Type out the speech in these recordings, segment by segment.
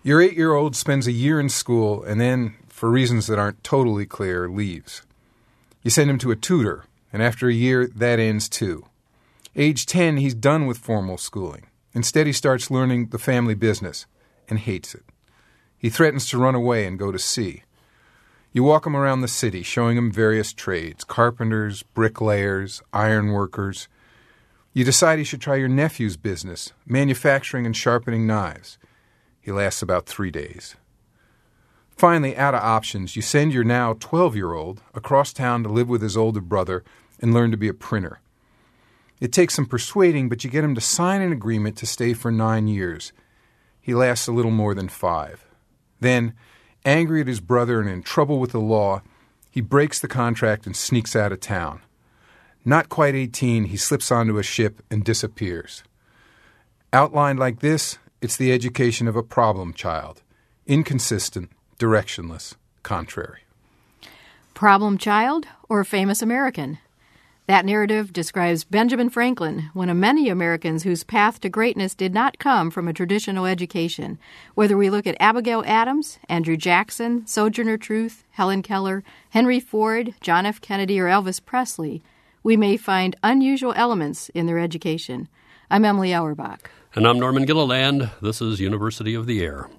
Your 8-year-old spends a year in school and then, for reasons that aren't totally clear, leaves. You send him to a tutor, and after a year, that ends too. Age 10, he's done with formal schooling. Instead, he starts learning the family business and hates it. He threatens to run away and go to sea. You walk him around the city, showing him various trades, carpenters, bricklayers, ironworkers. You decide he should try your nephew's business, manufacturing and sharpening knives. He lasts about 3 days. Finally, out of options, you send your now 12-year-old across town to live with his older brother and learn to be a printer. It takes some persuading, but you get him to sign an agreement to stay for 9 years. He lasts a little more than 5. Then, angry at his brother and in trouble with the law, he breaks the contract and sneaks out of town. Not quite 18, he slips onto a ship and disappears. Outlined like this, it's the education of a problem child. Inconsistent, directionless, contrary. Problem child or famous American? That narrative describes Benjamin Franklin, one of many Americans whose path to greatness did not come from a traditional education. Whether we look at Abigail Adams, Andrew Jackson, Sojourner Truth, Helen Keller, Henry Ford, John F. Kennedy, or Elvis Presley, we may find unusual elements in their education. I'm Emily Auerbach. And I'm Norman Gilliland. This is University of the Air.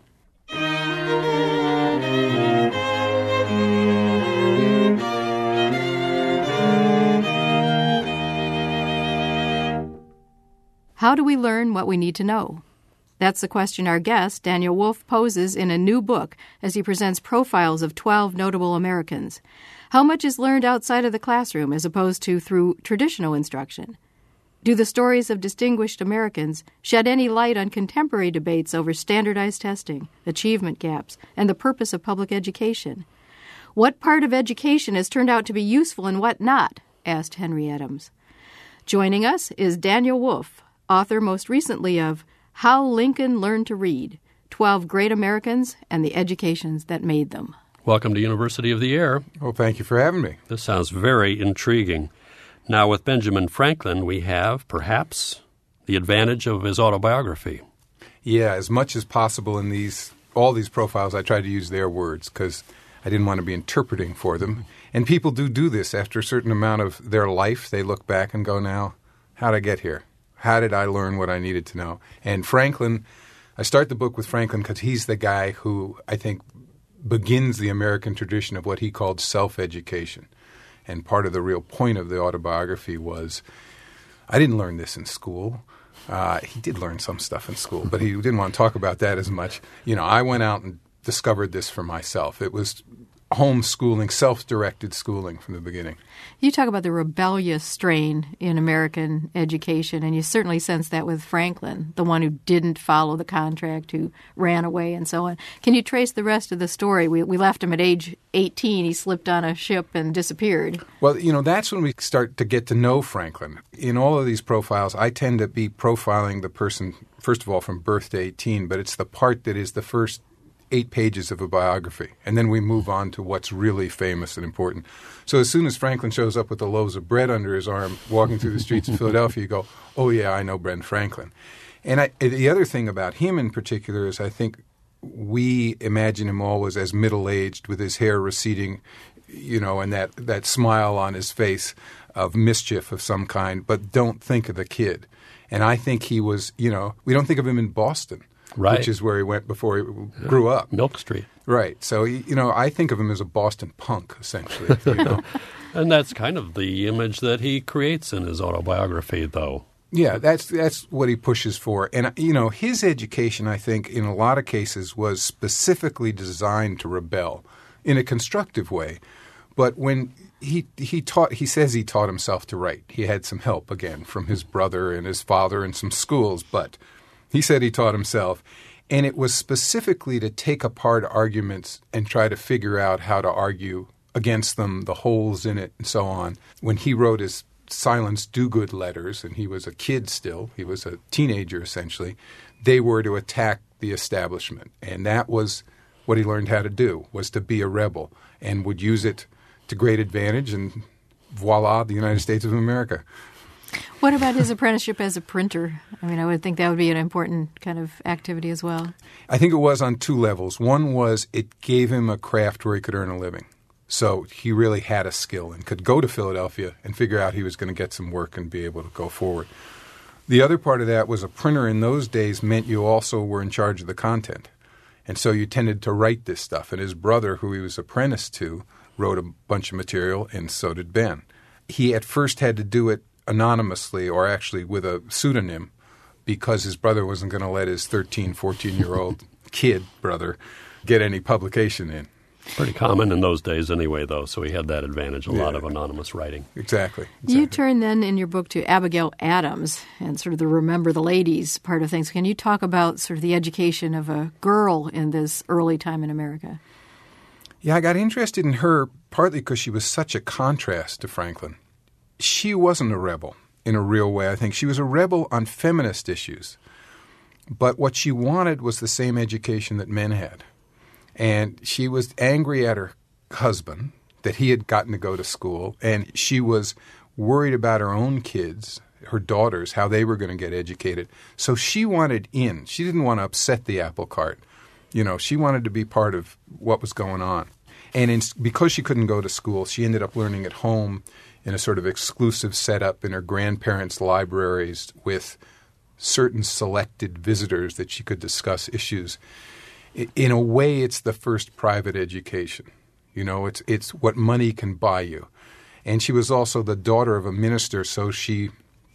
How do we learn what we need to know? That's the question our guest, Daniel Wolfe, poses in a new book as he presents profiles of 12 notable Americans. How much is learned outside of the classroom as opposed to through traditional instruction? Do the stories of distinguished Americans shed any light on contemporary debates over standardized testing, achievement gaps, and the purpose of public education? What part of education has turned out to be useful and what not? Asked Henry Adams. Joining us is Daniel Wolfe, author most recently of How Lincoln Learned to Read, 12 Great Americans and the Educations That Made Them. Welcome to University of the Air. Well, thank you for having me. This sounds very intriguing. Now, with Benjamin Franklin, we have, perhaps, the advantage of his autobiography. Yeah, as much as possible in all these profiles, I tried to use their words because I didn't want to be interpreting for them. And people do this after a certain amount of their life. They look back and go, now, how'd I get here? How did I learn what I needed to know? And Franklin, I start the book with Franklin because he's the guy who I think begins the American tradition of what he called self-education. And part of the real point of the autobiography was, I didn't learn this in school. He did learn some stuff in school, but he didn't want to talk about that as much. You know, I went out and discovered this for myself. It was homeschooling, self-directed schooling from the beginning. You talk about the rebellious strain in American education, and you certainly sense that with Franklin, the one who didn't follow the contract, who ran away and so on. Can you trace the rest of the story? We left him at age 18. He slipped on a ship and disappeared. Well, you know, that's when we start to get to know Franklin. In all of these profiles, I tend to be profiling the person, first of all, from birth to 18, but it's the part that is the first 8 pages of a biography, and then we move on to what's really famous and important. So as soon as Franklin shows up with the loaves of bread under his arm, walking through the streets of Philadelphia, you go, oh yeah, I know Ben Franklin. And the other thing about him in particular is I think we imagine him always as middle-aged with his hair receding, you know, and that smile on his face of mischief of some kind, but don't think of the kid. And I think he was, you know, we don't think of him in Boston. Right. Which is where he went before he grew up. Milk Street. Right. So, you know, I think of him as a Boston punk, essentially. You know? And that's kind of the image that he creates in his autobiography, though. Yeah, that's what he pushes for. And, you know, his education, I think, in a lot of cases was specifically designed to rebel in a constructive way. But when he says he taught himself to write. He had some help, again, from his brother and his father and some schools, but he said he taught himself, and it was specifically to take apart arguments and try to figure out how to argue against them, the holes in it, and so on. When he wrote his Silence Do-Good letters, and he was a kid still, he was a teenager essentially, they were to attack the establishment. And that was what he learned how to do, was to be a rebel, and would use it to great advantage, and voila, the United States of America. What about his apprenticeship as a printer? I mean, I would think that would be an important kind of activity as well. I think it was on two levels. One was it gave him a craft where he could earn a living. So he really had a skill and could go to Philadelphia and figure out he was going to get some work and be able to go forward. The other part of that was a printer in those days meant you also were in charge of the content. And so you tended to write this stuff. And his brother, who he was apprenticed to, wrote a bunch of material, and so did Ben. He at first had to do it anonymously, or actually with a pseudonym, because his brother wasn't going to let his 13, 14-year-old kid brother get any publication in. Pretty common in those days anyway, though, so he had that advantage, a lot of anonymous writing. Exactly. You turn then in your book to Abigail Adams and sort of the Remember the Ladies part of things. Can you talk about sort of the education of a girl in this early time in America? Yeah, I got interested in her partly because she was such a contrast to Franklin. She wasn't a rebel in a real way, I think. She was a rebel on feminist issues. But what she wanted was the same education that men had. And she was angry at her husband that he had gotten to go to school, and she was worried about her own kids, her daughters, how they were going to get educated. So she wanted in. She didn't want to upset the apple cart. You know, she wanted to be part of what was going on. And because she couldn't go to school, she ended up learning at home in a sort of exclusive setup in her grandparents' libraries with certain selected visitors that she could discuss issues. In a way, it's the first private education. You know, it's what money can buy you. And she was also the daughter of a minister, so she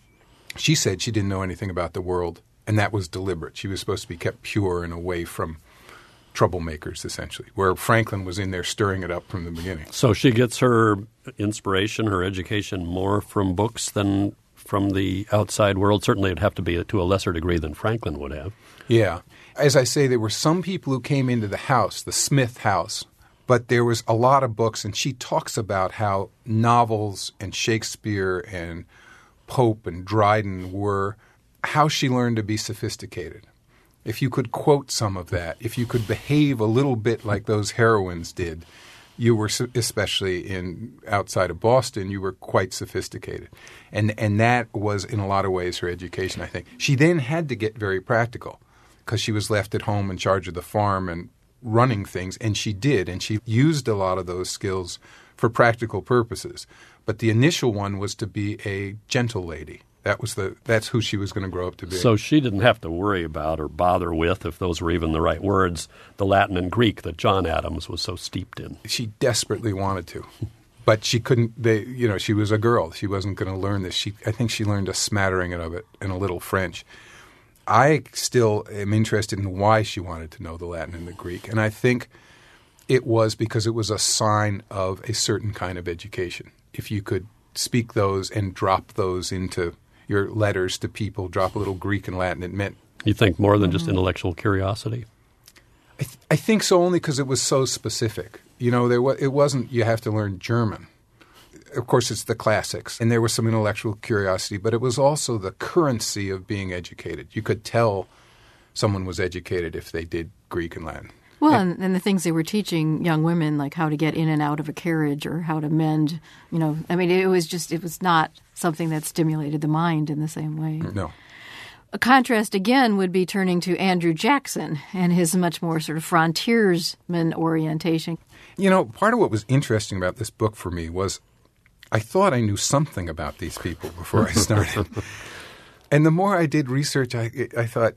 said she didn't know anything about the world, and that was deliberate. She was supposed to be kept pure and away from troublemakers, essentially, where Franklin was in there stirring it up from the beginning. So she gets her inspiration, her education, more from books than from the outside world. Certainly it would have to be to a lesser degree than Franklin would have. Yeah. As I say, there were some people who came into the house, the Smith house, but there was a lot of books, and she talks about how novels and Shakespeare and Pope and Dryden were how she learned to be sophisticated. If you could quote some of that, if you could behave a little bit like those heroines did, you were, especially outside of Boston, you were quite sophisticated. And that was, in a lot of ways, her education, I think. She then had to get very practical because she was left at home in charge of the farm and running things, and she did. And she used a lot of those skills for practical purposes. But the initial one was to be a gentle lady. That's who she was going to grow up to be. So she didn't have to worry about or bother with, if those were even the right words, the Latin and Greek that John Adams was so steeped in. She desperately wanted to, but she couldn't. She was a girl. She wasn't going to learn this. I think she learned a smattering of it and a little French. I still am interested in why she wanted to know the Latin and the Greek, and I think it was because it was a sign of a certain kind of education. If you could speak those and drop those into your letters to people, drop a little Greek and Latin, it meant... You think more than just intellectual curiosity? I think so, only because it was so specific. You know, it wasn't you have to learn German. Of course, it's the classics, and there was some intellectual curiosity, but it was also the currency of being educated. You could tell someone was educated if they did Greek and Latin. Well, and the things they were teaching young women, like how to get in and out of a carriage or how to mend, I mean, it was not something that stimulated the mind in the same way. No. A contrast, again, would be turning to Andrew Jackson and his much more sort of frontiersman orientation. You know, part of what was interesting about this book for me was I thought I knew something about these people before I started. And the more I did research, I thought,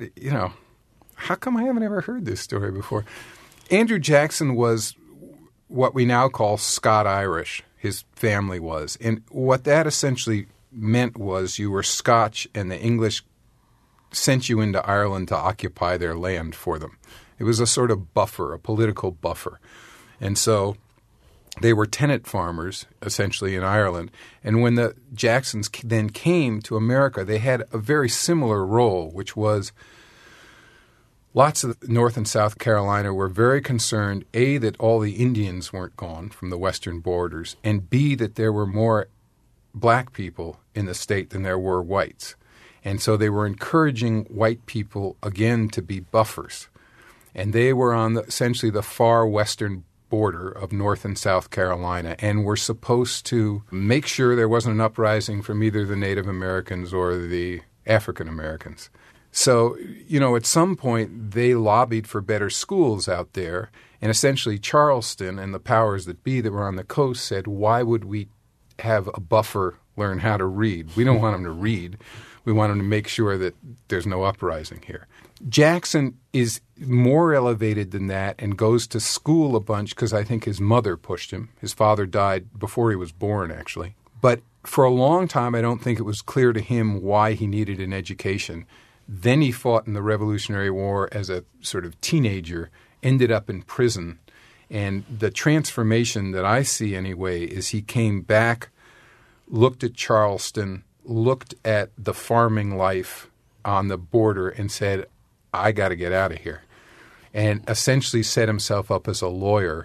how come I haven't ever heard this story before? Andrew Jackson was what we now call Scot-Irish, his family was. And what that essentially meant was you were Scotch and the English sent you into Ireland to occupy their land for them. It was a sort of buffer, a political buffer. And so they were tenant farmers, essentially, in Ireland. And when the Jacksons then came to America, they had a very similar role, which was lots of North and South Carolina were very concerned, A, that all the Indians weren't gone from the western borders, and B, that there were more black people in the state than there were whites. And so they were encouraging white people, again, to be buffers. And they were on essentially the far western border of North and South Carolina and were supposed to make sure there wasn't an uprising from either the Native Americans or the African Americans. So, at some point they lobbied for better schools out there, and essentially Charleston and the powers that be that were on the coast said, why would we have a buffer learn how to read? We don't want them to read. We want them to make sure that there's no uprising here. Jackson is more elevated than that and goes to school a bunch because I think his mother pushed him. His father died before he was born, actually. But for a long time, I don't think it was clear to him why he needed an education. Then he fought in the Revolutionary War as a sort of teenager, ended up in prison. And the transformation that I see anyway is he came back, looked at Charleston, looked at the farming life on the border and said, I got to get out of here. And essentially set himself up as a lawyer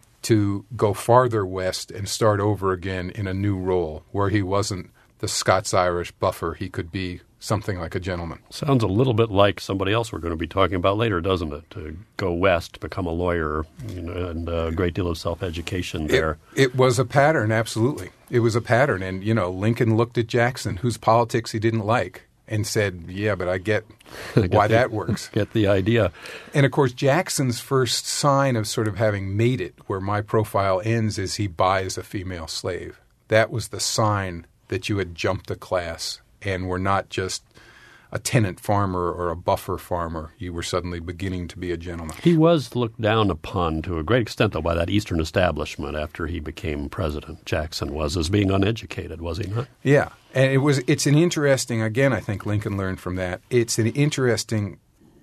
to go farther west and start over again in a new role where he wasn't the Scots-Irish buffer. He could be something like a gentleman. Sounds a little bit like somebody else we're going to be talking about later, doesn't it? To go west, become a lawyer, and a great deal of self-education there. It was a pattern, absolutely. It was a pattern. And, Lincoln looked at Jackson, whose politics he didn't like, and said, yeah, but I get why that works. Get the idea. And, of course, Jackson's first sign of sort of having made it, where my profile ends, is he buys a female slave. That was the sign that you had jumped a class and were not just a tenant farmer or a buffer farmer. You were suddenly beginning to be a gentleman. He was looked down upon to a great extent, though, by that Eastern establishment after he became president. Jackson was, as being uneducated, was he not? Yeah. And it's an interesting, again, I think Lincoln learned from that. It's an interesting,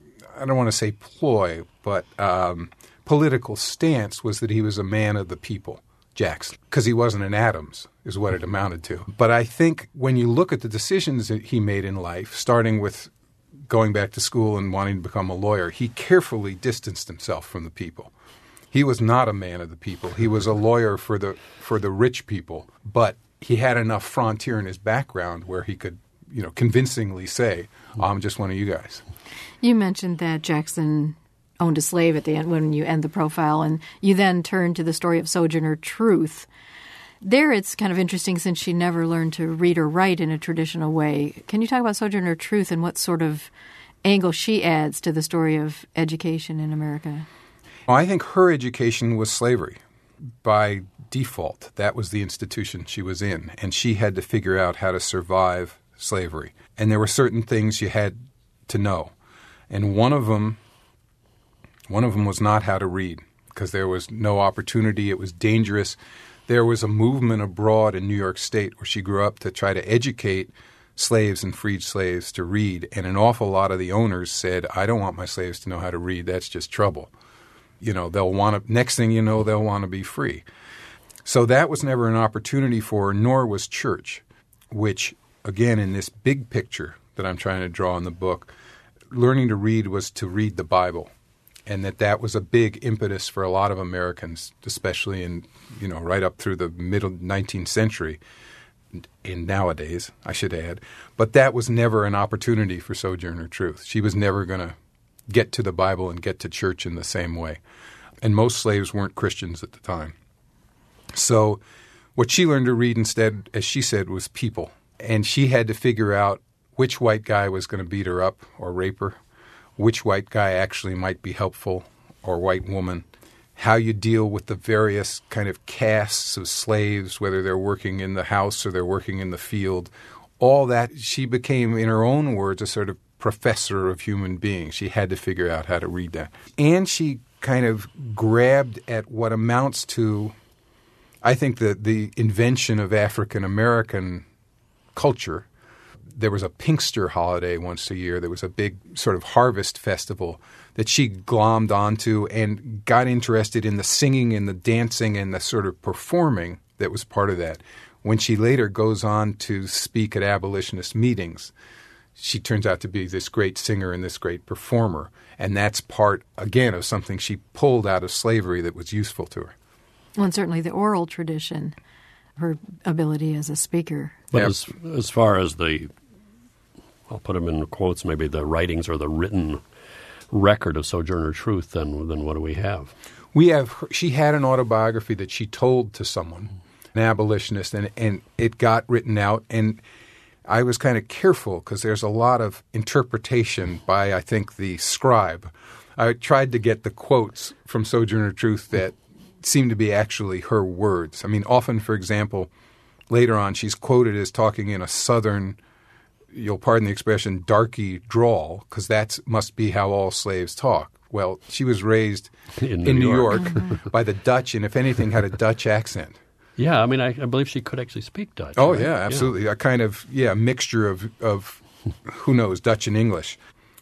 I don't want to say ploy, but political stance was that he was a man of the people, Jackson, because he wasn't an Adams, is what it amounted to. But I think when you look at the decisions that he made in life, starting with going back to school and wanting to become a lawyer, he carefully distanced himself from the people. He was not a man of the people. He was a lawyer for the rich people, but he had enough frontier in his background where he could, convincingly say, I'm just one of you guys. You mentioned that Jackson owned a slave at the end when you end the profile, and you then turn to the story of Sojourner Truth. There it's kind of interesting since she never learned to read or write in a traditional way. Can you talk about Sojourner Truth and what sort of angle she adds to the story of education in America? Well, I think her education was slavery. By default, that was the institution she was in, and she had to figure out how to survive slavery. And there were certain things you had to know. And one of them was not how to read, because there was no opportunity. It was dangerous. There was a movement abroad in New York State where she grew up to try to educate slaves and freed slaves to read, and an awful lot of the owners said, I don't want my slaves to know how to read. That's just trouble. They'll want to, next thing you know, they'll want to be free. So that was never an opportunity for her, nor was church, which, again, in this big picture that I'm trying to draw in the book, learning to read was to read the Bible. And that was a big impetus for a lot of Americans, especially in, right up through the middle 19th century, in nowadays, I should add. But that was never an opportunity for Sojourner Truth. She was never going to get to the Bible and get to church in the same way. And most slaves weren't Christians at the time. So what she learned to read instead, as she said, was people. And she had to figure out which white guy was going to beat her up or rape her, which white guy actually might be helpful, or white woman, how you deal with the various kind of castes of slaves, whether they're working in the house or they're working in the field. All that, she became, in her own words, a sort of professor of human beings. She had to figure out how to read that. And she kind of grabbed at what amounts to, I think, the invention of African-American culture. There was a Pinkster holiday once a year. There was a big sort of harvest festival that she glommed onto and got interested in the singing and the dancing and the sort of performing that was part of that. When she later goes on to speak at abolitionist meetings, she turns out to be this great singer and this great performer. And that's part, again, of something she pulled out of slavery that was useful to her. Well, and certainly the oral tradition, her ability as a speaker. But as far as I'll put them in quotes, maybe the writings or the written record of Sojourner Truth, then what do we have? She had an autobiography that she told to someone, an abolitionist, and it got written out. And I was kind of careful because there's a lot of interpretation by, I think, the scribe. I tried to get the quotes from Sojourner Truth that seemed to be actually her words. I mean, often, for example, later on, she's quoted as talking in a southern, you'll pardon the expression, darky drawl, because that must be how all slaves talk. Well, she was raised in New York by the Dutch, and if anything, had a Dutch accent. Yeah, I mean, I believe she could actually speak Dutch. Oh, right? yeah, absolutely. A kind of, mixture of who knows, Dutch and English.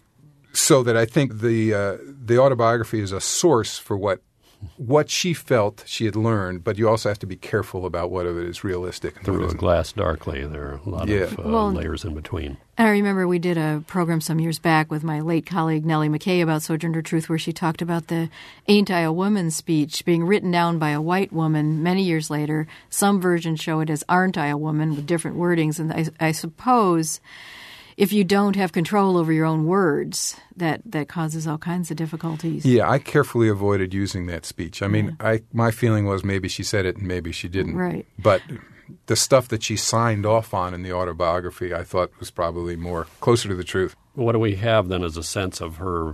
So that I think the autobiography is a source for what she felt she had learned, but you also have to be careful about what of it is realistic. Through a glass darkly, there are a lot of layers in between. I remember we did a program some years back with my late colleague Nellie McKay about Sojourner Truth, where she talked about the "Ain't I a Woman" speech being written down by a white woman many years later. Some versions show it as "Aren't I a Woman" with different wordings, and I suppose if you don't have control over your own words, that causes all kinds of difficulties. Yeah, I carefully avoided using that speech. I mean, my feeling was maybe she said it and maybe she didn't. Right. But the stuff that she signed off on in the autobiography, I thought was probably more closer to the truth. What do we have then as a sense of her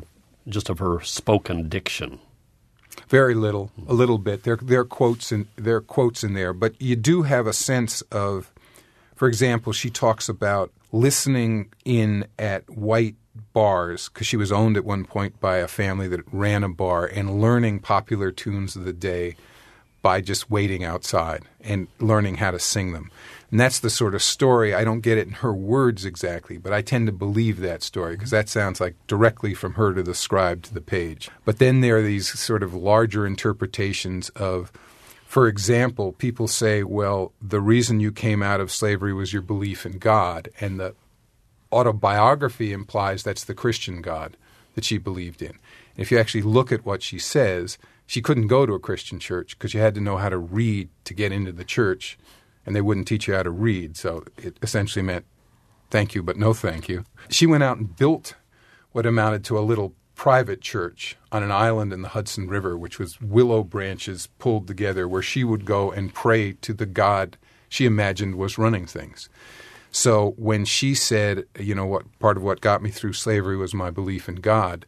spoken diction? Very little, a little bit. There are quotes in there, but you do have a sense of, for example, she talks about listening in at white bars, because she was owned at one point by a family that ran a bar, and learning popular tunes of the day by just waiting outside and learning how to sing them. And that's the sort of story. I don't get it in her words exactly, but I tend to believe that story because that sounds like directly from her to the scribe to the page. But then there are these sort of larger interpretations of, for example, people say, well, the reason you came out of slavery was your belief in God, and the autobiography implies that's the Christian God that she believed in. And if you actually look at what she says, she couldn't go to a Christian church because you had to know how to read to get into the church, and they wouldn't teach you how to read. So it essentially meant thank you, but no thank you. She went out and built what amounted to a little private church on an island in the Hudson River, which was willow branches pulled together, where she would go and pray to the God she imagined was running things. So when she said, what part of what got me through slavery was my belief in God,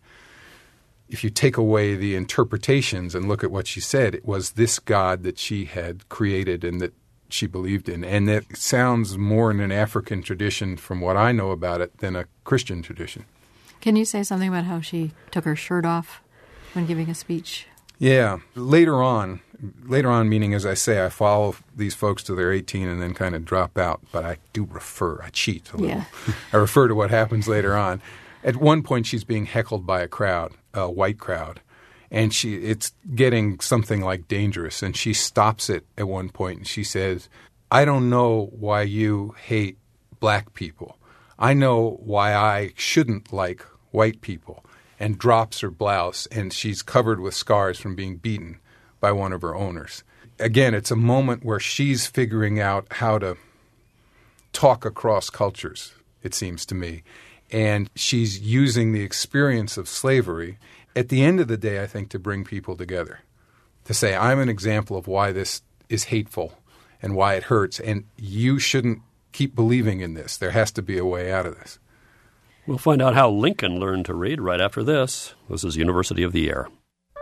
if you take away the interpretations and look at what she said, it was this God that she had created and that she believed in. And that sounds more in an African tradition, from what I know about it, than a Christian tradition. Can you say something about how she took her shirt off when giving a speech? Yeah. Later on, meaning, as I say, I follow these folks till they're 18 and then kind of drop out. But I do I cheat a little. Yeah. I refer to what happens later on. At one point, she's being heckled by a white crowd, and it's getting something like dangerous. And she stops it at one point, and she says, I don't know why you hate black people. I know why I shouldn't like white people, and drops her blouse, and she's covered with scars from being beaten by one of her owners. Again, it's a moment where she's figuring out how to talk across cultures, it seems to me, and she's using the experience of slavery, at the end of the day, I think, to bring people together, to say, I'm an example of why this is hateful and why it hurts, and you shouldn't keep believing in this. There has to be a way out of this. We'll find out how Lincoln learned to read right after this. This is University of the Air.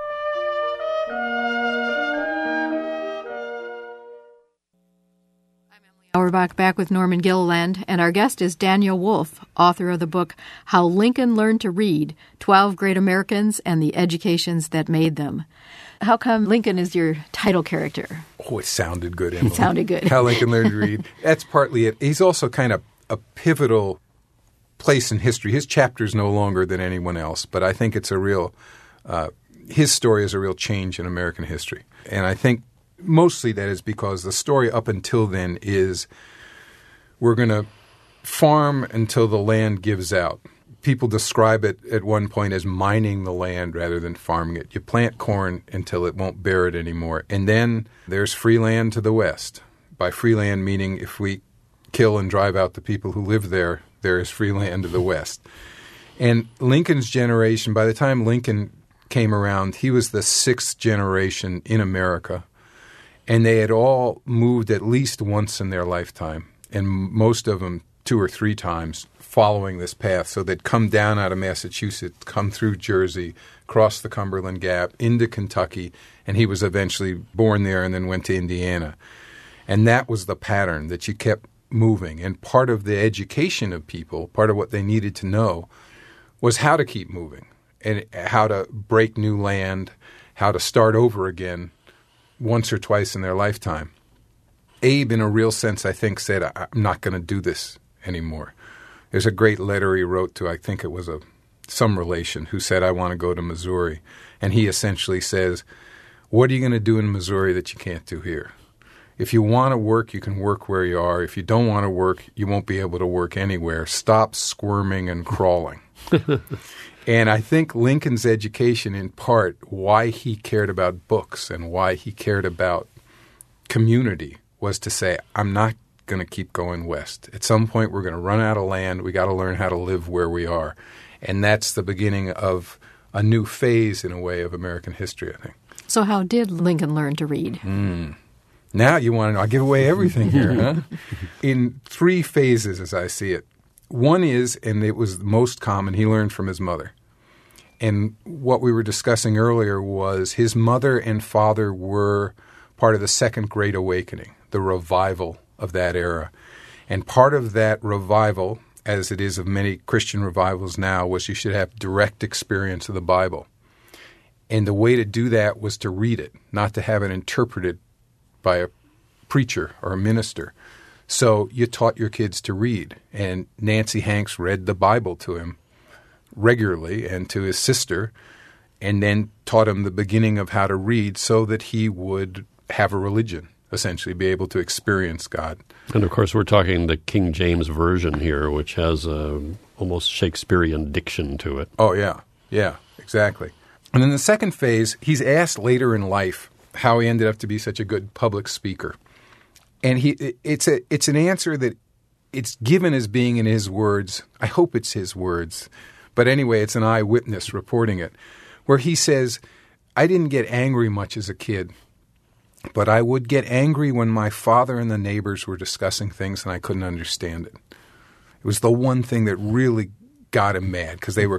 Auerbach back with Norman Gilliland, and our guest is Daniel Wolfe, author of the book How Lincoln Learned to Read, 12 Great Americans and the Educations That Made Them. How come Lincoln is your title character? Oh, it sounded good, Emily. It sounded good. How Lincoln Learned to Read. That's partly it. He's also kind of a pivotal place in history. His chapter is no longer than anyone else, but I think it's a real his story is a real change in American history. And I think mostly that is because the story up until then is we're going to farm until the land gives out. People describe it at one point as mining the land rather than farming it. You plant corn until it won't bear it anymore. And then there's free land to the west. By free land meaning if we kill and drive out the people who live there, there is free land to the west. And Lincoln's generation, by the time Lincoln came around. He was the 6th generation in America, and they had all moved at least once in their lifetime, and most of them 2 or 3 times following this path. So they'd come down out of Massachusetts, come through Jersey, cross the Cumberland Gap, into Kentucky, and he was eventually born there and then went to Indiana. And that was the pattern, that you kept moving. And part of the education of people, part of what they needed to know, was how to keep moving and how to break new land, how to start over again once or twice in their lifetime. Abe, in a real sense, I think, said, I'm not going to do this anymore. There's a great letter he wrote to, I think it was some relation, who said, I want to go to Missouri. And he essentially says, what are you going to do in Missouri that you can't do here? If you want to work, you can work where you are. If you don't want to work, you won't be able to work anywhere. Stop squirming and crawling. And I think Lincoln's education, in part, why he cared about books and why he cared about community, was to say, I'm not going to keep going west. At some point, we're going to run out of land. We got to learn how to live where we are. And that's the beginning of a new phase, in a way, of American history, I think. So how did Lincoln learn to read? Now you want to know. I give away everything here, huh? In 3 phases, as I see it. One is, and it was the most common, he learned from his mother. And what we were discussing earlier was his mother and father were part of the Second Great Awakening, the revival of that era. And part of that revival, as it is of many Christian revivals now, was you should have direct experience of the Bible. And the way to do that was to read it, not to have it interpreted by a preacher or a minister. So you taught your kids to read. And Nancy Hanks read the Bible to him regularly and to his sister, and then taught him the beginning of how to read so that he would have a religion, essentially, be able to experience God. And, of course, we're talking the King James Version here, which has almost Shakespearean diction to it. Oh, yeah. Yeah, exactly. And then the second phase, he's asked later in life how he ended up to be such a good public speaker. And it's an answer that it's given as being in his words. I hope it's his words. But anyway, it's an eyewitness reporting it, where he says, I didn't get angry much as a kid, but I would get angry when my father and the neighbors were discussing things and I couldn't understand it. It was the one thing that really got him mad, because they were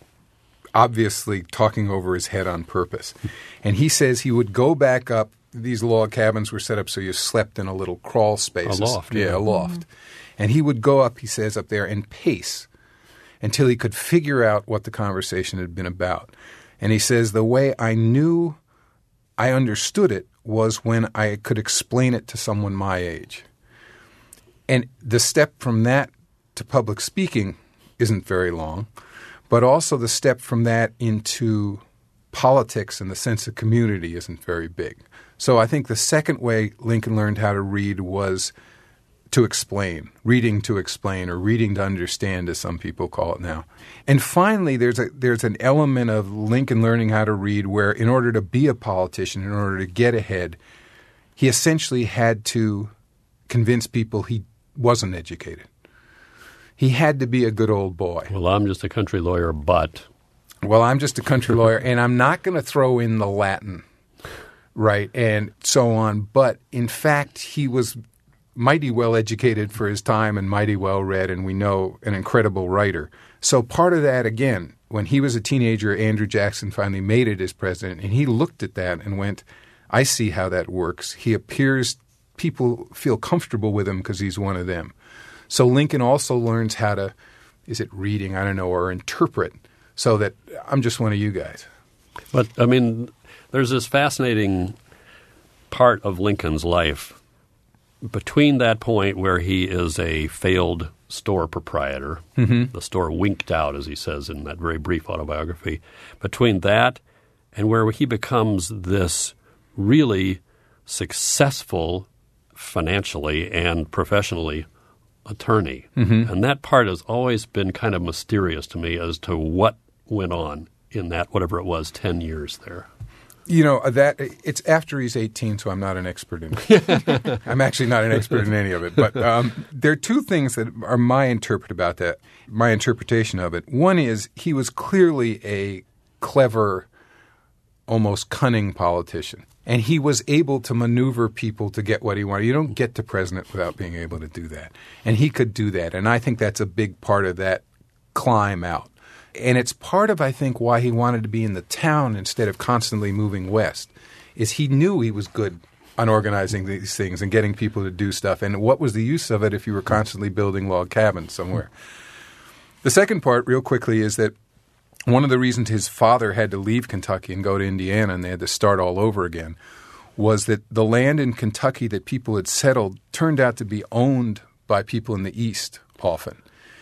obviously talking over his head on purpose. And he says he would go back up. These log cabins were set up so you slept in a little crawl space. A loft. Yeah, a loft. Mm-hmm. And he would go up, he says, up there and pace until he could figure out what the conversation had been about. And he says the way I knew I understood it was when I could explain it to someone my age. And the step from that to public speaking isn't very long, but also the step from that into politics and the sense of community isn't very big. So I think the second way Lincoln learned how to read was to explain, reading to explain, or reading to understand, as some people call it now. And finally, there's an element of Lincoln learning how to read where, in order to be a politician, in order to get ahead, he essentially had to convince people he wasn't educated. He had to be a good old boy. Well, I'm just a country lawyer, but... Well, I'm just a country lawyer, and I'm not going to throw in the Latin, right, and so on. But, in fact, he was mighty well educated for his time and mighty well read, and we know an incredible writer. So part of that, again, when he was a teenager, Andrew Jackson finally made it as president, and he looked at that and went, I see how that works. He appears, people feel comfortable with him because he's one of them. So Lincoln also learns how to, is it reading, I don't know, or interpret, so that I'm just one of you guys. But, I mean, there's this fascinating part of Lincoln's life between that point where he is a failed store proprietor, the store winked out, as he says in that very brief autobiography, between that and where he becomes this really successful financially and professionally attorney. And that part has always been kind of mysterious to me as to what went on in that, whatever it was, 10 years there. You know, that it's after he's 18, so I'm not an expert in it. I'm actually not an expert in any of it. But there are two things that are my interpretation of it. One is he was clearly a clever almost cunning politician. And he was able to maneuver people to get what he wanted. You don't get to president without being able to do that. And he could do that. And I think that's a big part of that climb out. And it's part of, I think, why he wanted to be in the town instead of constantly moving west, is he knew he was good on organizing these things and getting people to do stuff. And what was the use of it if you were constantly building log cabins somewhere? The second part, real quickly, is that one of the reasons his father had to leave Kentucky and go to Indiana and they had to start all over again was that the land in Kentucky that people had settled turned out to be owned by people in the East often.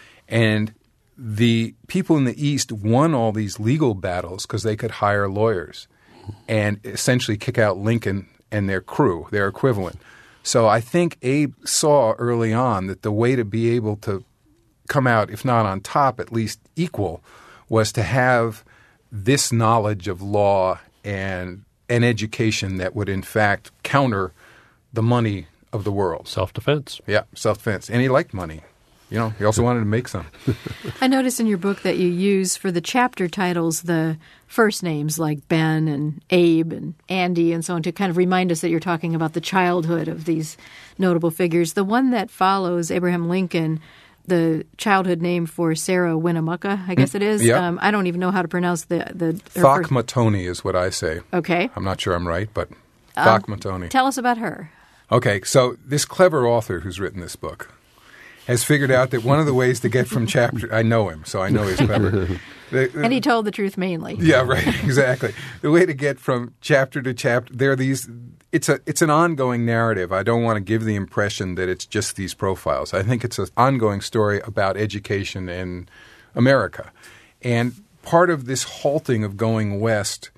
And the people in the East won all these legal battles because they could hire lawyers and essentially kick out Lincoln and their crew, their equivalent. So I think Abe saw early on that the way to be able to come out, if not on top, at least equal, was to have this knowledge of law and an education that would in fact counter the money of the world. Self-defense. Yeah, self-defense. And he liked money. You know, he also wanted to make some. I noticed in your book that you use for the chapter titles the first names like Ben and Abe and Andy and so on to kind of remind us that you're talking about the childhood of these notable figures. The one that follows Abraham Lincoln, the childhood name for Sarah Winnemucca, I guess it is. Yeah. I don't even know how to pronounce the Throckmorton is what I say. Okay. I'm not sure I'm right, but Throckmorton. Tell us about her. Okay, so this clever author who's written this book has figured out that one of the ways to get from chapter – I know him, so I know he's clever. And he told the truth mainly. Yeah, right, exactly. The way to get from chapter to chapter – there are these – it's an ongoing narrative. I don't want to give the impression that it's just these profiles. I think it's an ongoing story about education in America. And part of this halting of going west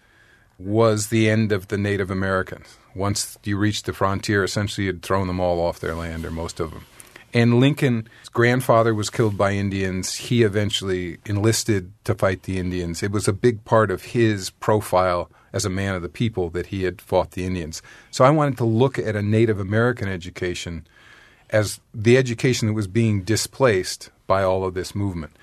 was the end of the Native Americans. Once you reached the frontier, essentially you'd thrown them all off their land, or most of them. And Lincoln's grandfather was killed by Indians. He eventually enlisted to fight the Indians. It was a big part of his profile as a man of the people that he had fought the Indians. So I wanted to look at a Native American education as the education that was being displaced by all of this movement.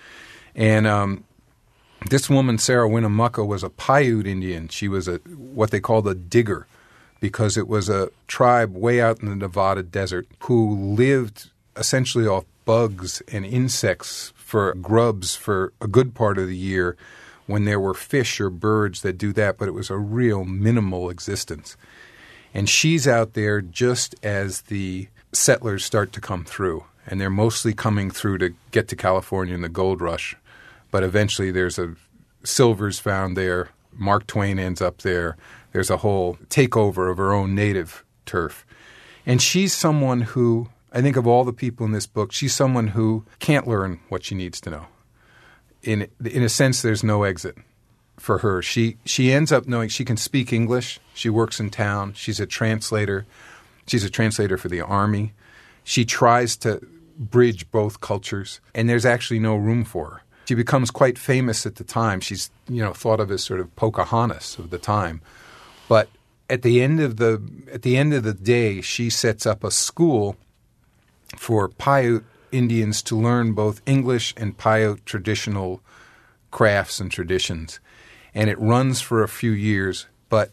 And this woman, Sarah Winnemucca, was a Paiute Indian. She was what they called a digger, because it was a tribe way out in the Nevada desert who lived essentially off bugs and insects for grubs for a good part of the year when there were fish or birds that do that, but it was a real minimal existence. And she's out there just as the settlers start to come through, and they're mostly coming through to get to California in the gold rush. But eventually there's silver's found there. Mark Twain ends up there. There's a whole takeover of her own native turf. And she's someone who, I think of all the people in this book, she's someone who can't learn what she needs to know. In a sense, there's no exit for her. She ends up knowing she can speak English. She works in town. She's a translator. She's a translator for the Army. She tries to bridge both cultures, and there's actually no room for her. She becomes quite famous at the time. She's, thought of as sort of Pocahontas of the time. But at the end of the day, she sets up a school for Paiute Indians to learn both English and Paiute traditional crafts and traditions. And it runs for a few years, but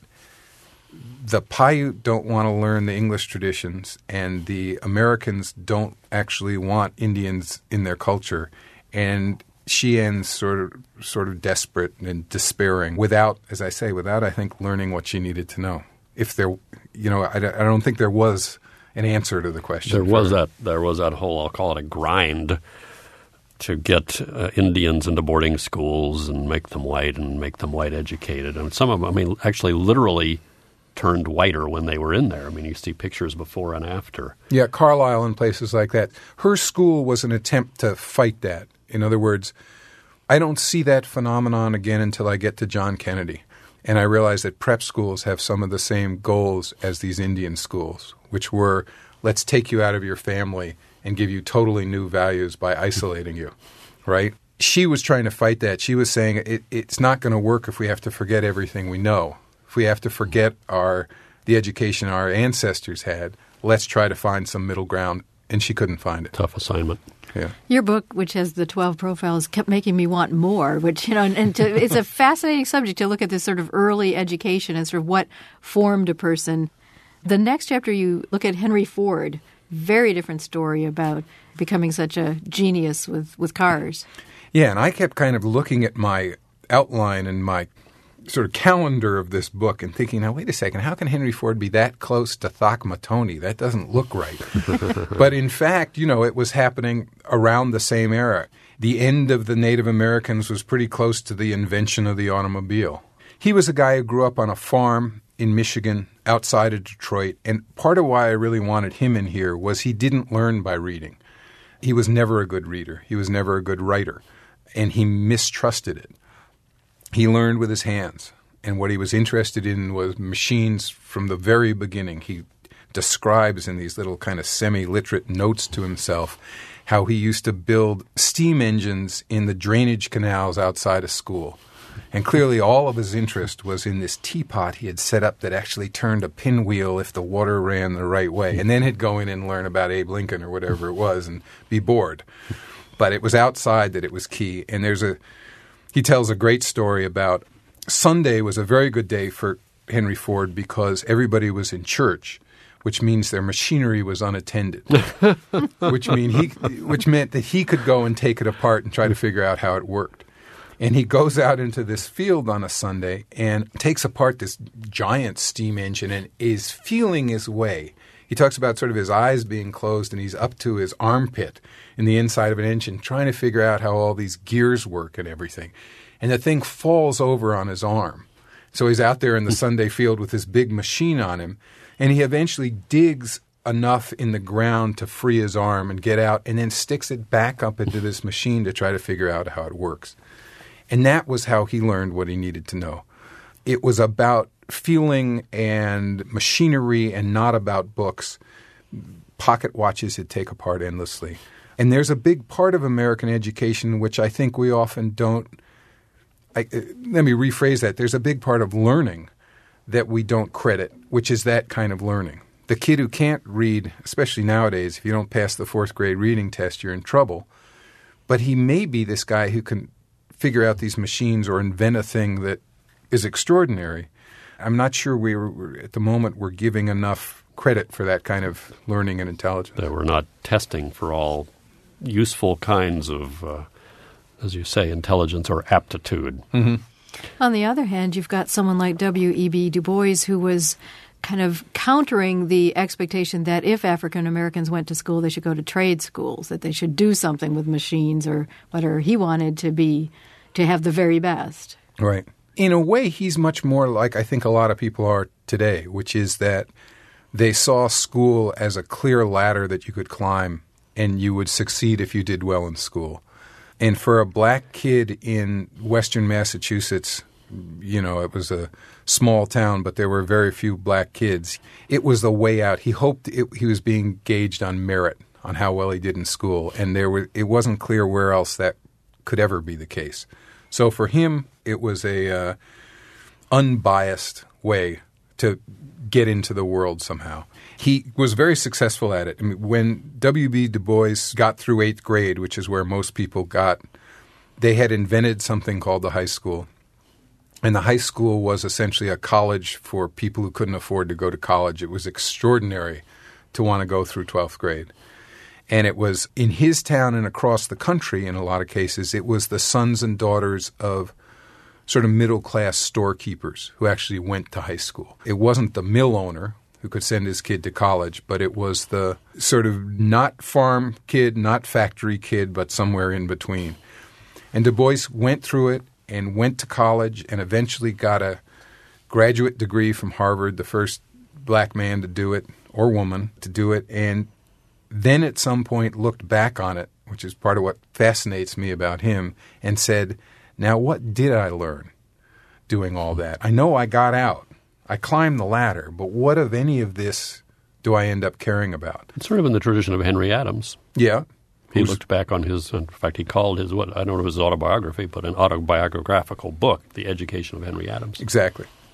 the Paiute don't want to learn the English traditions, and the Americans don't actually want Indians in their culture. And she ends sort of desperate and despairing without, as I say, I think, learning what she needed to know. If there, I don't think there was an answer to the question. There was that whole, I'll call it a grind, to get Indians into boarding schools and make them white and make them white educated. And some of them, actually literally turned whiter when they were in there. You see pictures before and after. Yeah, Carlisle and places like that. Her school was an attempt to fight that. In other words, I don't see that phenomenon again until I get to John Kennedy. And I realize that prep schools have some of the same goals as these Indian schools, which were, let's take you out of your family and give you totally new values by isolating you, right? She was trying to fight that. She was saying it's not going to work if we have to forget everything we know. If we have to forget the education our ancestors had, let's try to find some middle ground. and she couldn't find it. Tough assignment. Yeah. Your book, which has the 12 profiles, kept making me want more, which, it's a fascinating subject to look at this sort of early education and sort of what formed a person. The next chapter, you look at Henry Ford, very different story about becoming such a genius with cars. Yeah, and I kept kind of looking at my outline and my sort of calendar of this book and thinking, now, wait a second, how can Henry Ford be that close to Thakmatone? That doesn't look right. But in fact, it was happening around the same era. The end of the Native Americans was pretty close to the invention of the automobile. He was a guy who grew up on a farm in Michigan outside of Detroit, and part of why I really wanted him in here was he didn't learn by reading. He was never a good reader. He was never a good writer, and he mistrusted it. He learned with his hands, and what he was interested in was machines from the very beginning. He describes in these little kind of semi-literate notes to himself how he used to build steam engines in the drainage canals outside of school. And clearly all of his interest was in this teapot he had set up that actually turned a pinwheel if the water ran the right way. And then he'd go in and learn about Abe Lincoln or whatever it was and be bored. But it was outside that it was key. And he tells a great story about Sunday was a very good day for Henry Ford because everybody was in church, which means their machinery was unattended, which meant that he could go and take it apart and try to figure out how it worked. And he goes out into this field on a Sunday and takes apart this giant steam engine and is feeling his way. He talks about sort of his eyes being closed and he's up to his armpit in the inside of an engine trying to figure out how all these gears work and everything. And the thing falls over on his arm. So he's out there in the Sunday field with this big machine on him, and he eventually digs enough in the ground to free his arm and get out and then sticks it back up into this machine to try to figure out how it works. And that was how he learned what he needed to know. It was about feeling and machinery and not about books. Pocket watches he'd take apart endlessly. And there's a big part of American education which I think we often don't let me rephrase that. There's a big part of learning that we don't credit, which is that kind of learning. The kid who can't read, especially nowadays, if you don't pass the fourth grade reading test, you're in trouble. But he may be this guy who can figure out these machines or invent a thing that is extraordinary. I'm not sure at the moment we're giving enough credit for that kind of learning and intelligence. That we're not testing for all useful kinds of, as you say, intelligence or aptitude. Mm-hmm. On the other hand, you've got someone like W.E.B. Du Bois who was kind of countering the expectation that if African Americans went to school, they should go to trade schools, that they should do something with machines or whatever. He wanted to have the very best. Right. In a way, he's much more like I think a lot of people are today, which is that they saw school as a clear ladder that you could climb and you would succeed if you did well in school. And for a black kid in western Massachusetts, it was a small town, but there were very few black kids. It was the way out. He hoped he was being gauged on merit, on how well he did in school, and it wasn't clear where else that could ever be the case. So for him, it was a unbiased way to get into the world somehow. He was very successful at it. I mean, when W.B. Du Bois got through 8th grade, which is where most people got, they had invented something called the high school. And the high school was essentially a college for people who couldn't afford to go to college. It was extraordinary to want to go through 12th grade. And it was in his town and across the country, in a lot of cases, it was the sons and daughters of sort of middle-class storekeepers who actually went to high school. It wasn't the mill owner who could send his kid to college, but it was the sort of not farm kid, not factory kid, but somewhere in between. And Du Bois went through it and went to college and eventually got a graduate degree from Harvard, the first black man to do it, or woman to do it, and then at some point looked back on it, which is part of what fascinates me about him, and said, now what did I learn doing all that? I know I got out. I climbed the ladder, but what of any of this do I end up caring about? It's sort of in the tradition of Henry Adams. Yeah. He looked back on in fact, he called I don't know if it was his autobiography, but an autobiographical book, The Education of Henry Adams. Exactly.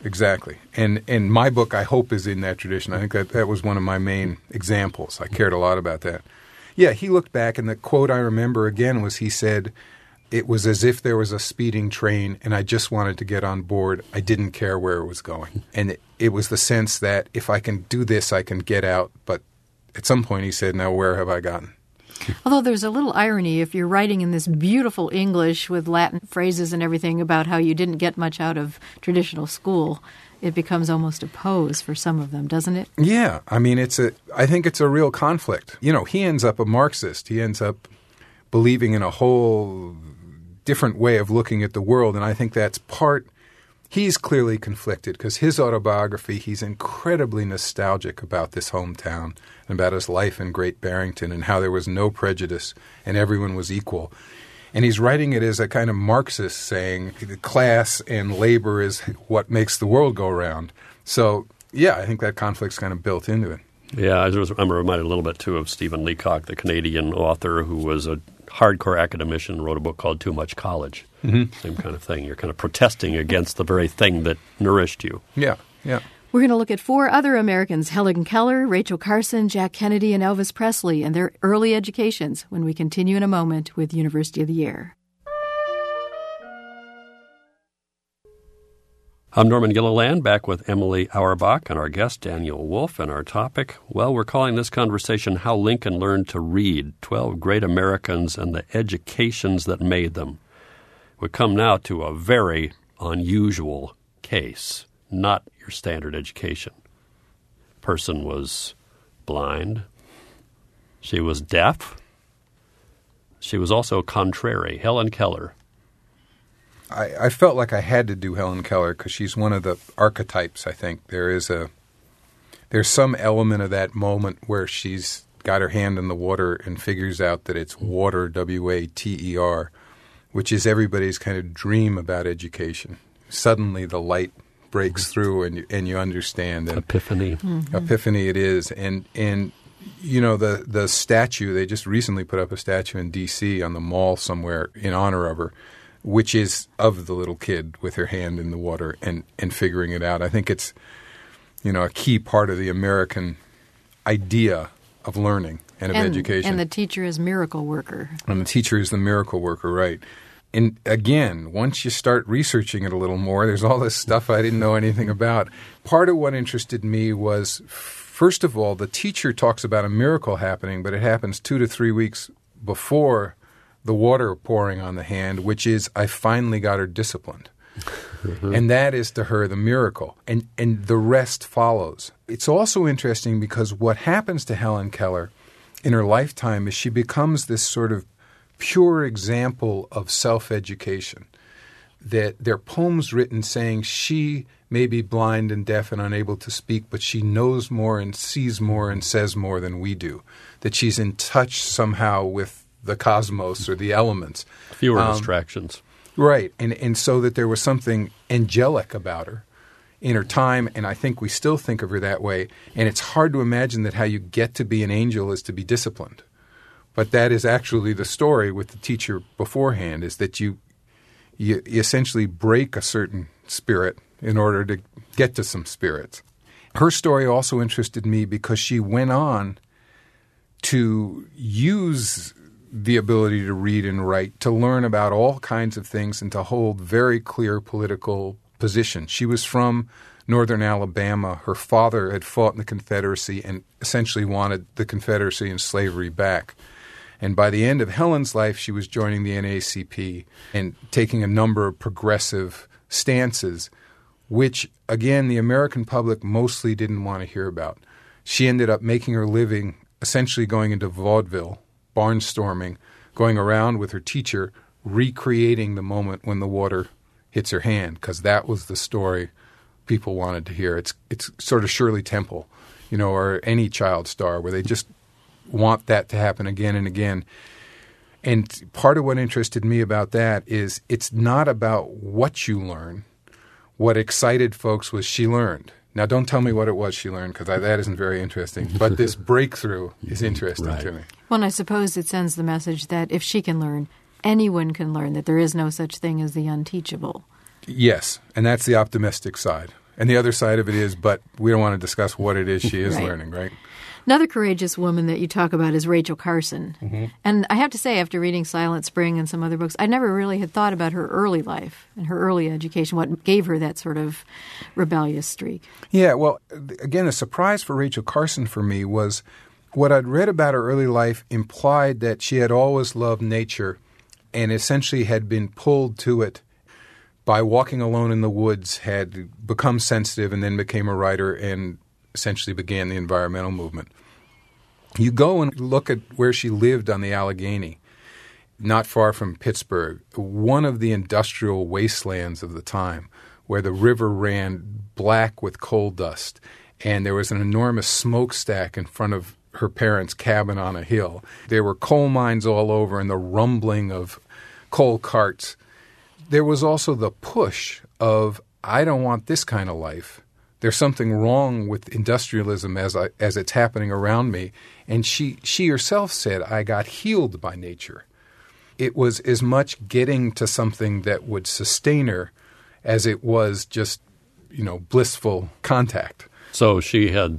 exactly. And my book, I hope, is in that tradition. I think that was one of my main examples. I cared a lot about that. Yeah, he looked back, and the quote I remember again was he said, "It was as if there was a speeding train, and I just wanted to get on board. I didn't care where it was going." And it was the sense that if I can do this, I can get out. But at some point he said, "Now where have I gotten?" Although there's a little irony if you're writing in this beautiful English with Latin phrases and everything about how you didn't get much out of traditional school, it becomes almost a pose for some of them, doesn't it? Yeah. I mean, I think it's a real conflict. You know, he ends up a Marxist. He ends up believing in a whole different way of looking at the world, and I think that's he's clearly conflicted because his autobiography, he's incredibly nostalgic about this hometown and about his life in Great Barrington and how there was no prejudice and everyone was equal. And he's writing it as a kind of Marxist saying class and labor is what makes the world go round. So, yeah, I think that conflict's kind of built into it. Yeah, I'm reminded a little bit, too, of Stephen Leacock, the Canadian author who was a hardcore academician, wrote a book called Too Much College. Mm-hmm. Same kind of thing. You're kind of protesting against the very thing that nourished you. Yeah, yeah. We're going to look at 4 other Americans, Helen Keller, Rachel Carson, Jack Kennedy, and Elvis Presley, and their early educations when we continue in a moment with University of the Year. I'm Norman Gilliland, back with Emily Auerbach and our guest Daniel Wolfe, and our topic, well, we're calling this conversation How Lincoln Learned to Read, 12 Great Americans and the Educations That Made Them. We come now to a very unusual case, not your standard education. Person was blind. She was deaf. She was also contrary. Helen Keller. I felt like I had to do Helen Keller because she's one of the archetypes, I think. There's some element of that moment where she's got her hand in the water and figures out that it's water, W-A-T-E-R, which is everybody's kind of dream about education. Suddenly the light breaks through and you understand. And Epiphany. Mm-hmm. Epiphany it is. And you know, the statue, they just recently put up a statue in D.C. on the mall somewhere in honor of her, which is of the little kid with her hand in the water and figuring it out. I think it's, you know, a key part of the American idea of learning and of education. And the teacher is miracle worker. And the teacher is the miracle worker, right. And again, once you start researching it a little more, there's all this stuff I didn't know anything about. Part of what interested me was, first of all, the teacher talks about a miracle happening, but it happens 2 to 3 weeks before the water pouring on the hand, which is, I finally got her disciplined. Mm-hmm. And that is to her the miracle. And the rest follows. It's also interesting because what happens to Helen Keller in her lifetime is she becomes this sort of pure example of self-education. That there are poems written saying she may be blind and deaf and unable to speak, but she knows more and sees more and says more than we do. That she's in touch somehow with the cosmos or the elements. Fewer distractions. Right. And so that there was something angelic about her in her time, and I think we still think of her that way. And it's hard to imagine that how you get to be an angel is to be disciplined. But that is actually the story with the teacher beforehand, is that you essentially break a certain spirit in order to get to some spirits. Her story also interested me because she went on to use the ability to read and write, to learn about all kinds of things and to hold very clear political positions. She was from northern Alabama. Her father had fought in the Confederacy and essentially wanted the Confederacy and slavery back. And by the end of Helen's life, she was joining the NAACP and taking a number of progressive stances, which, again, the American public mostly didn't want to hear about. She ended up making her living essentially going into vaudeville, barnstorming, going around with her teacher, recreating the moment when the water hits her hand, because that was the story people wanted to hear. It's sort of Shirley Temple, you know, or any child star, where they just want that to happen again and again. And part of what interested me about that is it's not about what you learn. What excited folks was she learned. Now, don't tell me what it was she learned, because that isn't very interesting. But this breakthrough is interesting to me. Well, and I suppose it sends the message that if she can learn, anyone can learn, that there is no such thing as the unteachable. Yes, and that's the optimistic side. And the other side of it is, but we don't want to discuss what it is she is Right. learning, right? Another courageous woman that you talk about is Rachel Carson. Mm-hmm. And I have to say, after reading Silent Spring and some other books, I never really had thought about her early life and her early education, what gave her that sort of rebellious streak. Yeah, well, again, the surprise for Rachel Carson for me was what I'd read about her early life implied that she had always loved nature and essentially had been pulled to it by walking alone in the woods, had become sensitive and then became a writer and essentially began the environmental movement. You go and look at where she lived on the Allegheny, not far from Pittsburgh, one of the industrial wastelands of the time, where the river ran black with coal dust, and there was an enormous smokestack in front of her parents' cabin on a hill. There were coal mines all over and the rumbling of coal carts. There was also the push of, I don't want this kind of life. There's something wrong with industrialism as it's happening around me. And she herself said, I got healed by nature. It was as much getting to something that would sustain her as it was just, blissful contact. So she had,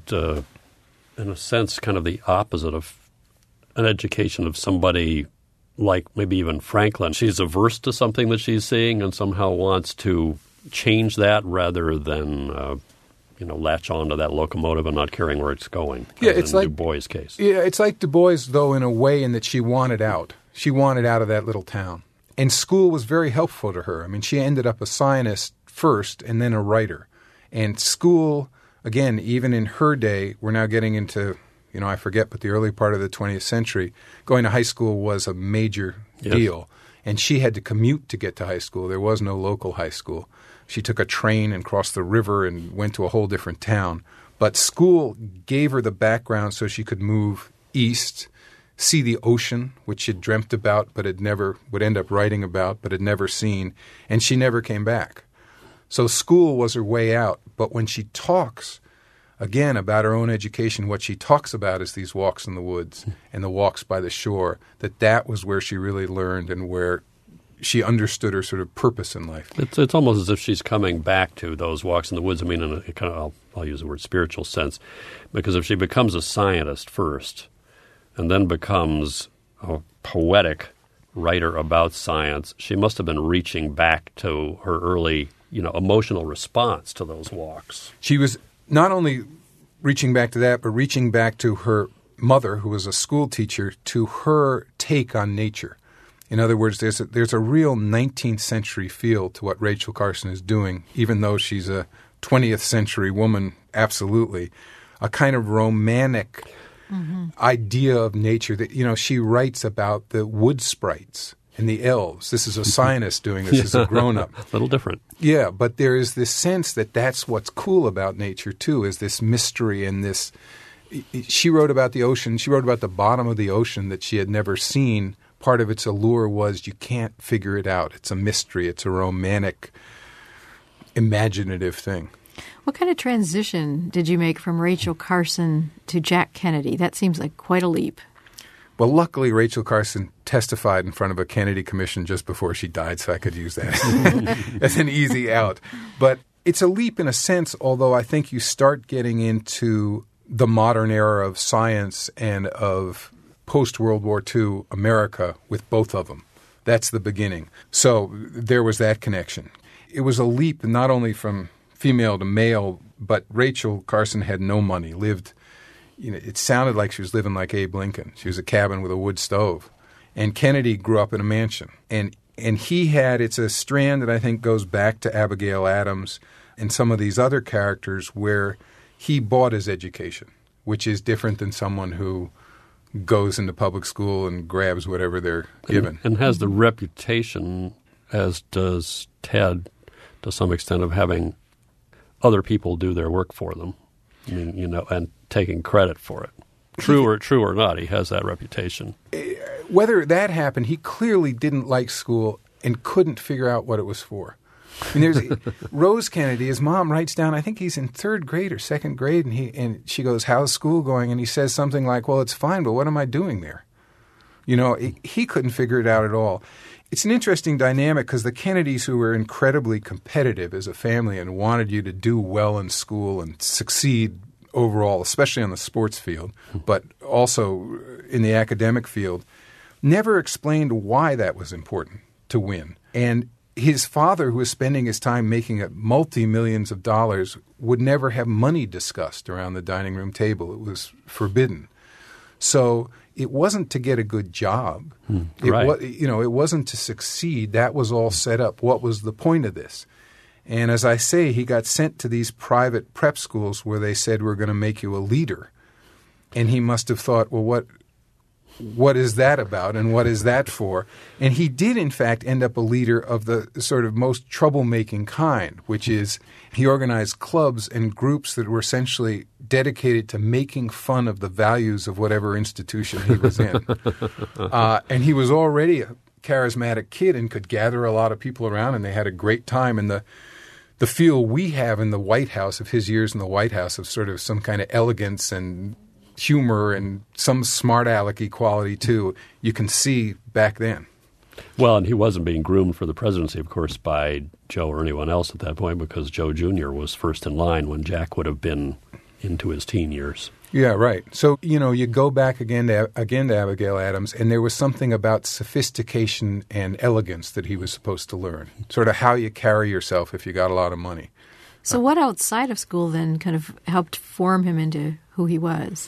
in a sense, kind of the opposite of an education of somebody like maybe even Franklin. She's averse to something that she's seeing and somehow wants to change that rather than latch on to that locomotive and not caring where it's going. Yeah, it's like Du Bois' case. Yeah, it's like Du Bois, though, in a way, in that she wanted out. She wanted out of that little town. And school was very helpful to her. I mean, she ended up a scientist first and then a writer. And school, again, even in her day, we're now getting into, I forget, but the early part of the 20th century, going to high school was a major deal. And she had to commute to get to high school. There was no local high school. She took a train and crossed the river and went to a whole different town. But school gave her the background so she could move east, see the ocean, which she'd dreamt about but had never would end up writing about but had never seen, and she never came back. So school was her way out. But when she talks, again, about her own education, what she talks about is these walks in the woods and the walks by the shore, that was where she really learned and where she understood her sort of purpose in life. It's almost as if she's coming back to those walks in the woods. I mean, in a kind of, I'll use the word spiritual sense, because if she becomes a scientist first and then becomes a poetic writer about science, she must have been reaching back to her early, emotional response to those walks. She was not only reaching back to that, but reaching back to her mother, who was a school teacher, to her take on nature. In other words, there's a real 19th century feel to what Rachel Carson is doing, even though she's a 20th century woman, absolutely. A kind of romantic idea of nature that, she writes about the wood sprites and the elves. This is a scientist doing this as a grown-up. A little different. Yeah, but there is this sense that that's what's cool about nature, too, is this mystery and this. She wrote about the ocean. She wrote about the bottom of the ocean that she had never seen. Part of its allure was you can't figure it out. It's a mystery. It's a romantic, imaginative thing. What kind of transition did you make from Rachel Carson to Jack Kennedy? That seems like quite a leap. Well, luckily, Rachel Carson testified in front of a Kennedy commission just before she died, so I could use that as an easy out. But it's a leap in a sense, although I think you start getting into the modern era of science and of post-World War II America with both of them. That's the beginning. So there was that connection. It was a leap not only from female to male, but Rachel Carson had no money, lived, it sounded like she was living like Abe Lincoln. She was a cabin with a wood stove. And Kennedy grew up in a mansion. And he had, it's a strand that I think goes back to Abigail Adams and some of these other characters where he bought his education, which is different than someone who goes into public school and grabs whatever they're given. And has the reputation, as does Ted, to some extent, of having other people do their work for them. I mean, and taking credit for it. True or not, he has that reputation. Whether that happened, he clearly didn't like school and couldn't figure out what it was for. I mean, there's Rose Kennedy. His mom writes down, I think he's in third grade or second grade, and she goes, "How's school going?" And he says something like, "Well, it's fine, but what am I doing there?" He couldn't figure it out at all. It's an interesting dynamic because the Kennedys, who were incredibly competitive as a family and wanted you to do well in school and succeed overall, especially on the sports field, but also in the academic field, never explained why that was important to win. And his father, who was spending his time making multi-millions of dollars, would never have money discussed around the dining room table. It was forbidden. So it wasn't to get a good job. Right. It wasn't to succeed. That was all set up. What was the point of this? And as I say, he got sent to these private prep schools where they said, we're going to make you a leader. And he must have thought, well, what is that about and what is that for? And he did, in fact, end up a leader of the sort of most troublemaking kind, which is he organized clubs and groups that were essentially dedicated to making fun of the values of whatever institution he was in. And he was already a charismatic kid and could gather a lot of people around, and they had a great time. And the feel we have in the White House of his years in the White House of sort of some kind of elegance and humor and some smart alecky quality too, you can see back then. Well, and he wasn't being groomed for the presidency, of course, by Joe or anyone else at that point, because Joe Jr. was first in line when Jack would have been into his teen years. Yeah, right. So, you go back again to Abigail Adams, and there was something about sophistication and elegance that he was supposed to learn, sort of how you carry yourself if you got a lot of money. So what outside of school then kind of helped form him into who he was?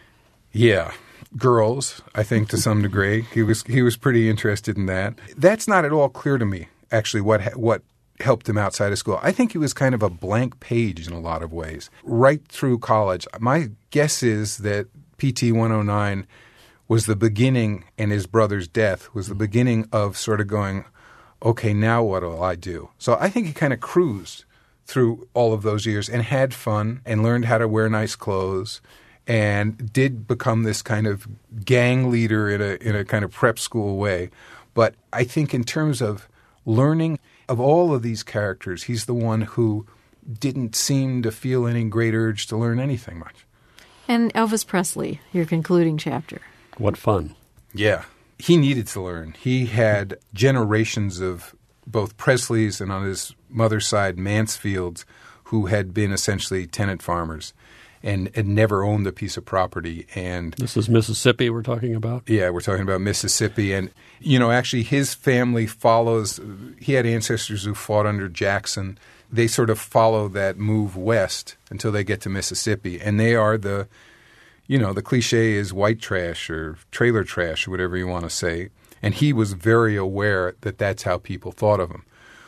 Yeah. Girls, I think, to some degree. He was pretty interested in that. That's not at all clear to me, actually, what helped him outside of school. I think he was kind of a blank page in a lot of ways. Right through college, my guess is that PT 109 was the beginning, and his brother's death was the beginning of sort of going, okay, now what will I do? So I think he kind of cruised through all of those years and had fun and learned how to wear nice clothes and did become this kind of gang leader in a kind of prep school way. But I think in terms of learning, of all of these characters, he's the one who didn't seem to feel any great urge to learn anything much. And Elvis Presley, your concluding chapter. What fun. Yeah. He needed to learn. He had generations of both Presleys and on his mother's side, Mansfields, who had been essentially tenant farmers and had never owned a piece of property. And this is Mississippi we're talking about? Yeah, we're talking about Mississippi. And, actually his family follows – he had ancestors who fought under Jackson. They sort of follow that move west until they get to Mississippi. And they are the cliche is white trash or trailer trash or whatever you want to say. And he was very aware that that's how people thought of him.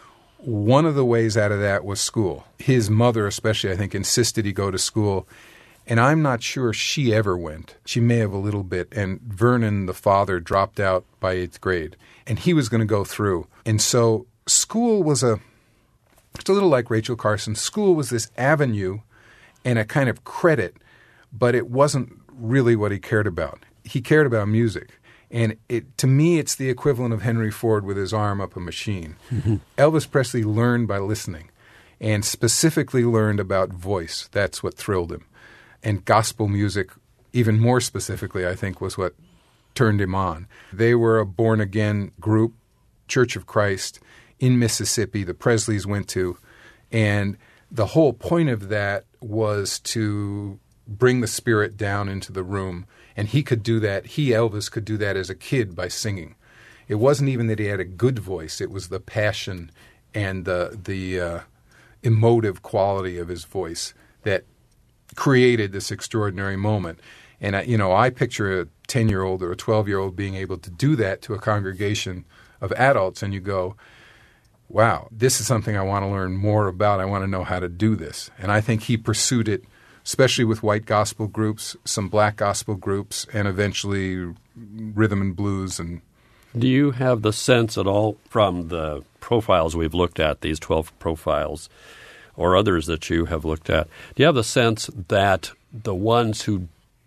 One of the ways out of that was school. His mother especially, I think, insisted he go to school. And I'm not sure she ever went. She may have a little bit. And Vernon, the father, dropped out by 8th grade. And he was going to go through. And so school was it's a little like Rachel Carson. School was this avenue and a kind of credit, but it wasn't really what he cared about. He cared about music. And to me, it's the equivalent of Henry Ford with his arm up a machine. Mm-hmm. Elvis Presley learned by listening and specifically learned about voice. That's what thrilled him. And gospel music, even more specifically, I think, was what turned him on. They were a born-again group, Church of Christ, in Mississippi, the Presleys went to. And the whole point of that was to bring the spirit down into the room. And he could do that. Elvis, could do that as a kid by singing. It wasn't even that he had a good voice. It was the passion and the emotive quality of his voice that created this extraordinary moment. And, I picture a 10-year-old or a 12-year-old being able to do that to a congregation of adults, and you go, wow, this is something I want to learn more about. I want to know how to do this. And I think he pursued it, especially with white gospel groups, some black gospel groups, and eventually rhythm and blues. And do you have the sense at all from the profiles we've looked at, these 12 profiles, or others that you have looked at, do you have the sense that the ones who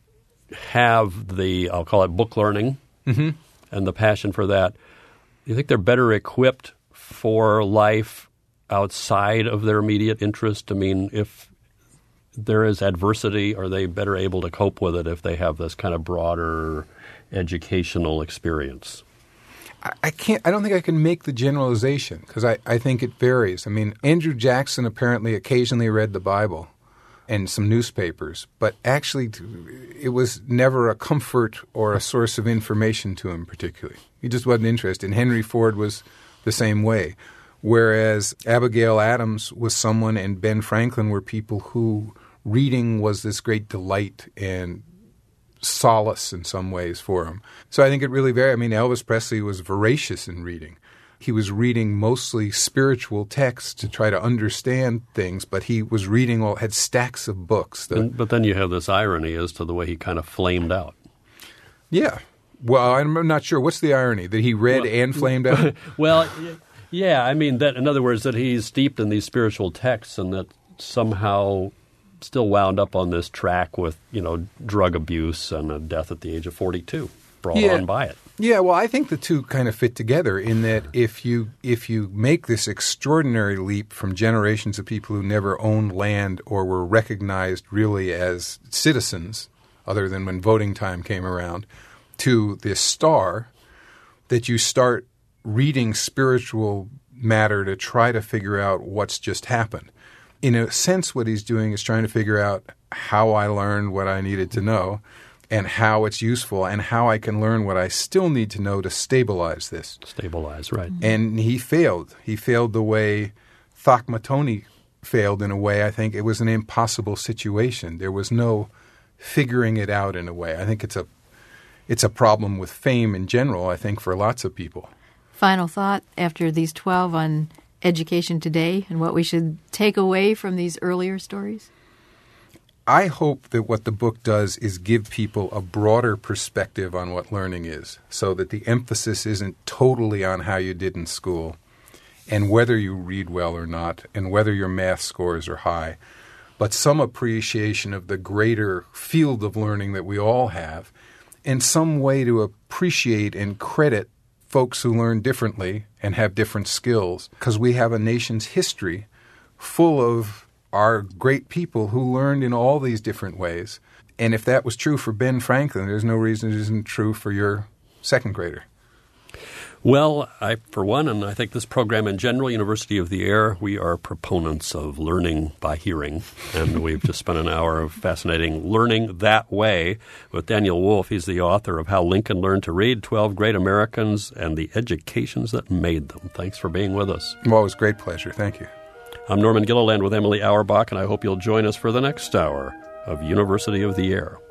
have the, I'll call it book learning, mm-hmm. and the passion for that, do you think they're better equipped for life outside of their immediate interest? I mean, if there is adversity, are they better able to cope with it if they have this kind of broader educational experience? I don't think I can make the generalization because I think it varies. I mean, Andrew Jackson apparently occasionally read the Bible and some newspapers, but actually it was never a comfort or a source of information to him particularly. He just wasn't interested. And Henry Ford was the same way. Whereas Abigail Adams was someone and Ben Franklin were people who reading was this great delight and solace in some ways for him. So I think it really varied. I mean, Elvis Presley was voracious in reading. He was reading mostly spiritual texts to try to understand things, but he was reading had stacks of books. But then you have this irony as to the way he kind of flamed out. Yeah. Well, I'm not sure. What's the irony? That he read and flamed out? Well, yeah. I mean, that in other words, that he's steeped in these spiritual texts and that somehow still wound up on this track with, drug abuse and a death at the age of 42 brought on by it. Yeah, well, I think the two kind of fit together in that if you make this extraordinary leap from generations of people who never owned land or were recognized really as citizens, other than when voting time came around, to this star, that you start reading spiritual matter to try to figure out what's just happened. In a sense, what he's doing is trying to figure out how I learned what I needed to know and how it's useful and how I can learn what I still need to know to stabilize this. Stabilize, right. And he failed. He failed the way Thakmatone failed in a way. I think it was an impossible situation. There was no figuring it out in a way. I think it's a problem with fame in general, I think, for lots of people. Final thought after these 12 on education today and what we should take away from these earlier stories? I hope that what the book does is give people a broader perspective on what learning is, so that the emphasis isn't totally on how you did in school and whether you read well or not and whether your math scores are high, but some appreciation of the greater field of learning that we all have and some way to appreciate and credit folks who learn differently and have different skills, because we have a nation's history full of are great people who learned in all these different ways. And if that was true for Ben Franklin, there's no reason it isn't true for your second grader. Well, I, for one, and I think this program in general, University of the Air, we are proponents of learning by hearing. And we've just spent an hour of fascinating learning that way with Daniel Wolf. He's the author of How Lincoln Learned to Read, 12 Great Americans, and the Educations That Made Them. Thanks for being with us. Well, it was a great pleasure. Thank you. I'm Norman Gilliland with Emily Auerbach, and I hope you'll join us for the next hour of University of the Air.